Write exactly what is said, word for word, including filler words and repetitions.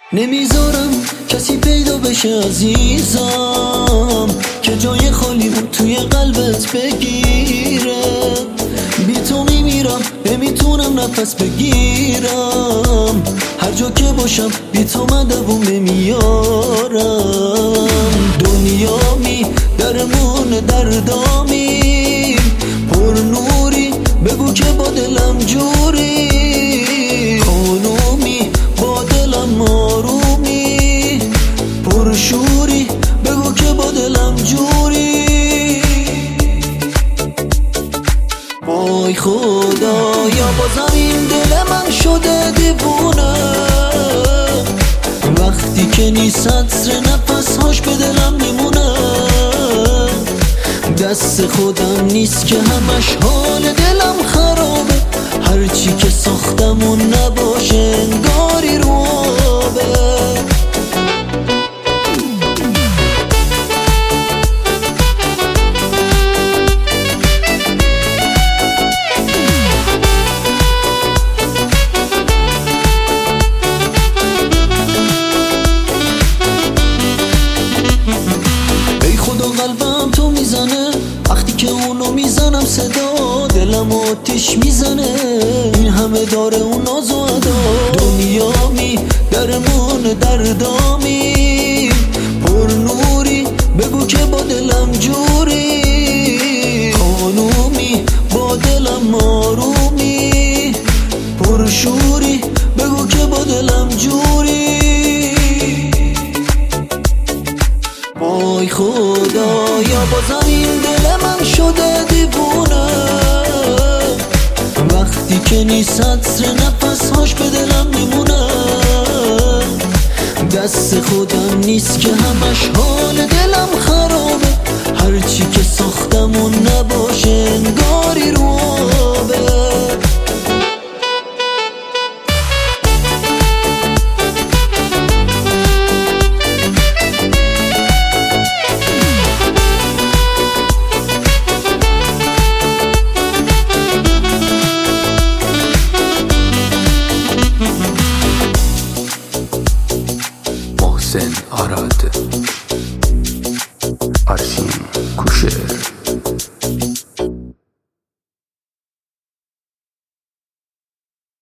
نمیذارم کسی پیدا بشه عزیزم که جای خالی بود توی قلبت بگیره. بی تو میمیرم نمیتونم نفس بگیرم، هر جا که باشم بی تو من دووم نمیارم. دنیا می درمون دردامی پر نوری، بگو که با دلم جوری خانومی، با دلم آرومی پرشوری، بگو که با دلم جوری. وای خدایا بازم این دل من شده دیوونه، وقتی که نیست عطر نفسهاش به دلم میمونه. دست خودم نیست که همش حال دلم خرابه، هرچی که ساختم و نباشه انگاری رو آبه. قلبم تو میزنه وقتی که اونو میزنم صدا، دلم آتیش میزنه این همه داره اون ناز و ادا. دنیا می درمون دردامی پر نوری، بگو که با دلم جوری خانومی، با دلم آرومی پرشوری، بگو که با دلم جوری. وای خدایا بازم این دل من شده دیوونه، وقتی که نیست عطر نفسهاش به دلم میمونه. دست خودم نیست که همش حال دلم خرابه، هرچی که ساختم و نباشه انگاری رو